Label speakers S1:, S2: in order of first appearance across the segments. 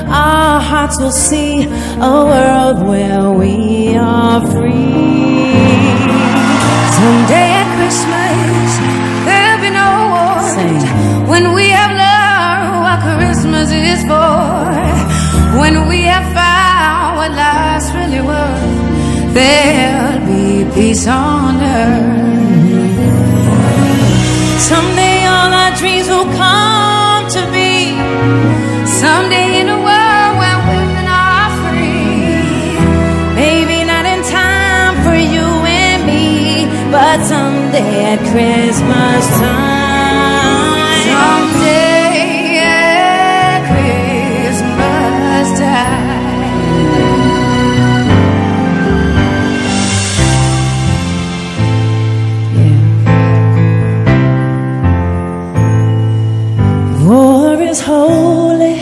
S1: our hearts will see a world where we are free. Someday at Christmas, there'll be no wars. When we have learned what Christmas is for, when we have found what life's really worth, there'll be peace on earth. Someday all our dreams will come to be. Someday in a world where women are free. Maybe not in time for you and me, but someday at Christmas time. Someday at Christmas time. Yeah. War is holy,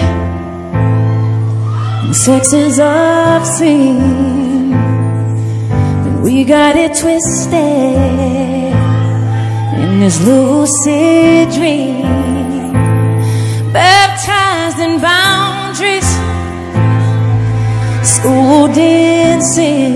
S1: sex is obscene, but we got it twisted in this lucid dream. Baptized in boundaries, schooled in sin,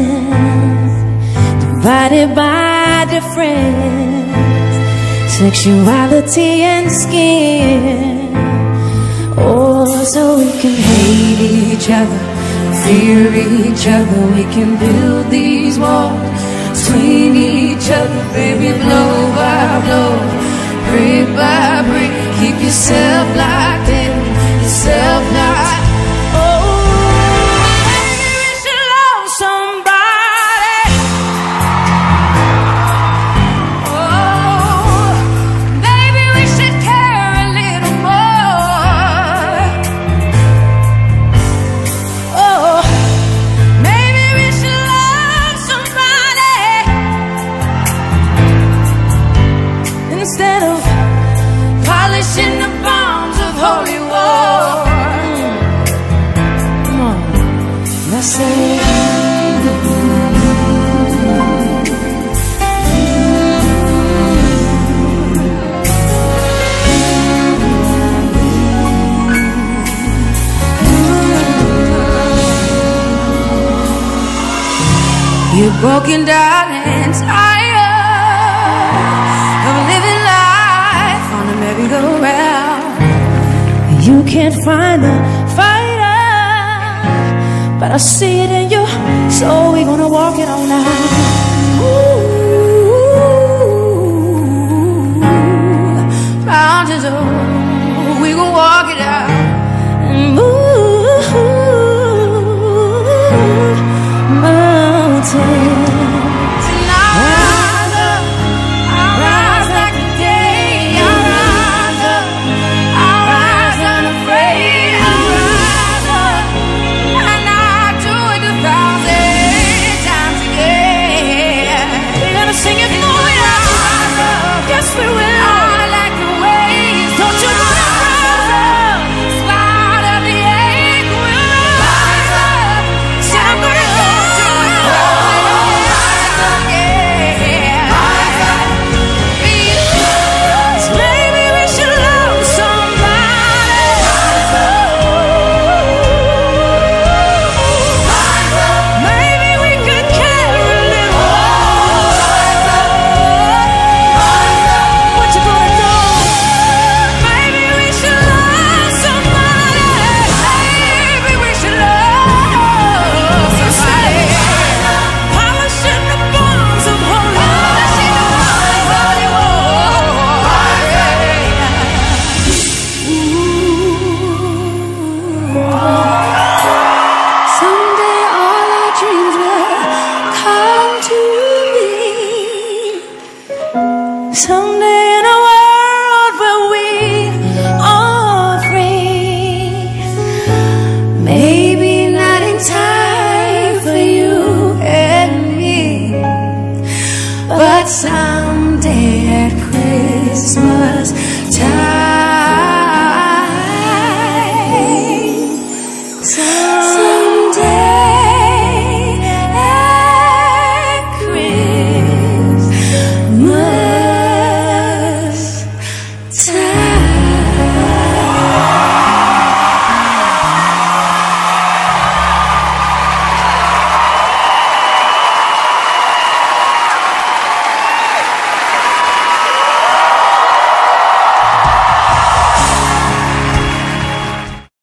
S1: divided by difference, sexuality and skin. Oh, so we can hate each other, fear each other. We can build these walls between each other, baby, blow by blow, brick by brick. Keep yourself locked in, yourself locked. Oh, maybe we should love somebody. Oh, maybe we should care a little more. Oh, maybe we should love somebody instead of polishing the bombs of holy war. Come on, let's say. You're broken down and tired of living life on a merry-go-round. You can't find the fighter, but I see it in you, so we're gonna walk it on out. Ooh, mountains, oh, we gonna walk it out.